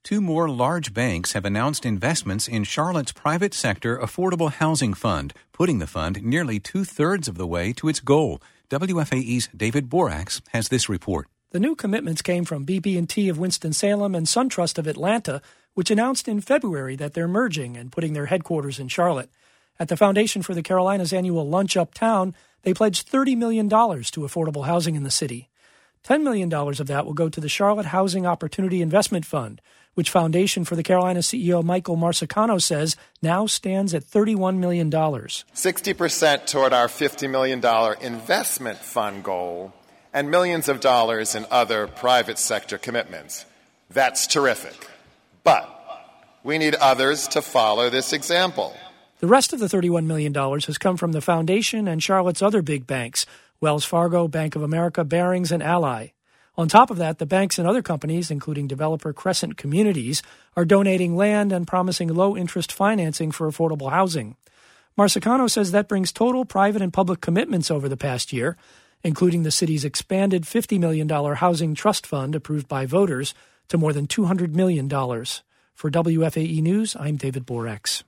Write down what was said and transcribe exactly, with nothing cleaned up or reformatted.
Two more large banks have announced investments in Charlotte's private sector affordable housing fund, putting the fund nearly two-thirds of the way to its goal. W F A E's David Borax has this report. The new commitments came from B B and T of Winston-Salem and SunTrust of Atlanta, which announced in February that they're merging and putting their headquarters in Charlotte. At the Foundation for the Carolinas annual Lunch Uptown, they pledged thirty million dollars to affordable housing in the city. ten million dollars of that will go to the Charlotte Housing Opportunity Investment Fund, which Foundation for the Carolinas C E O Michael Marsicano says now stands at thirty-one million dollars. sixty percent toward our fifty million dollars investment fund goal and millions of dollars in other private sector commitments. That's terrific. But we need others to follow this example. The rest of the thirty-one million dollars has come from the Foundation and Charlotte's other big banks, Wells Fargo, Bank of America, Barings, and Ally. On top of that, the banks and other companies, including developer Crescent Communities, are donating land and promising low-interest financing for affordable housing. Marsicano says that brings total private and public commitments over the past year, including the city's expanded fifty million dollars housing trust fund approved by voters, to more than two hundred million dollars. For W F A E News, I'm David Borax.